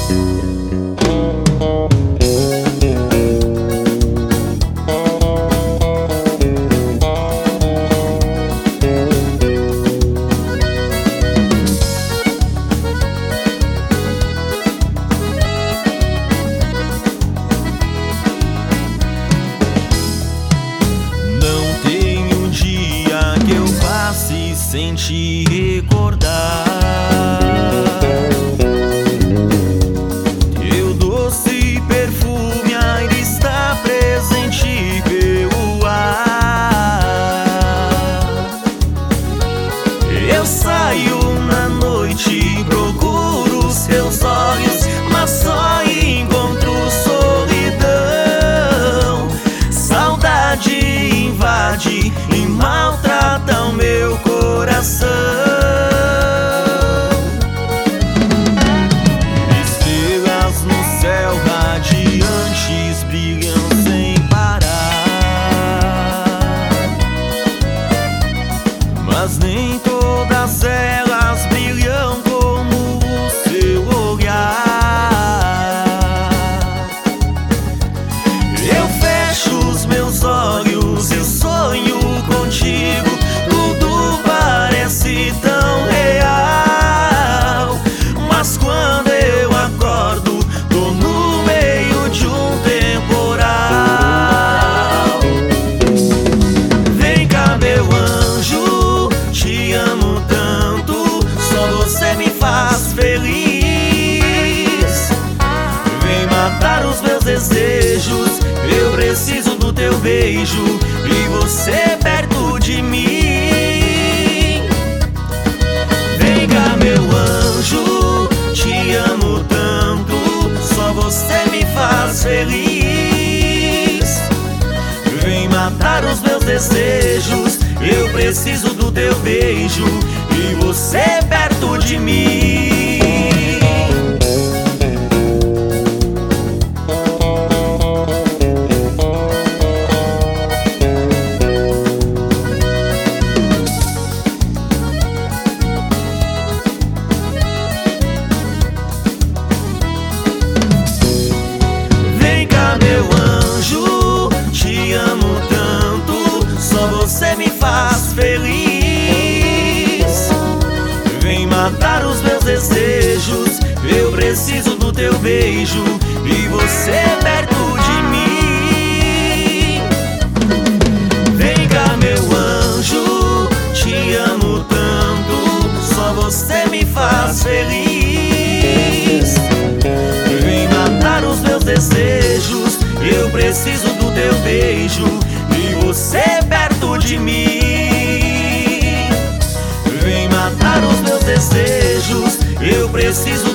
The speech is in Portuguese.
Sem te recordar, teu doce perfume ainda está presente pelo ar. Eu saio na noite e procuro seus olhos, mas só encontro solidão. Saudade invade e maltrata o meu coração. Estrelas no céu radiantes brilham sem parar, mas nem todas elas brilham como o seu olhar. Eu fecho os meus olhos e sonho contigo, tudo parece tão real, mas quando eu acordo, tô no meio de um temporal. Vem cá, meu anjo, te amo tanto, só você me faz feliz. Vem matar os meus desejos, eu preciso do teu beijo e você perto de mim. Vem cá, meu anjo, te amo tanto, só você me faz feliz. Vem matar os meus desejos, eu preciso do teu beijo e você perto de mim. Você me faz feliz. Vem matar os meus desejos, eu preciso do teu beijo e você perto de mim. Vem cá, meu anjo, te amo tanto, só você me faz feliz. Vem matar os meus desejos, eu preciso do teu beijo e você perto de mim. Vem matar os meus desejos, eu preciso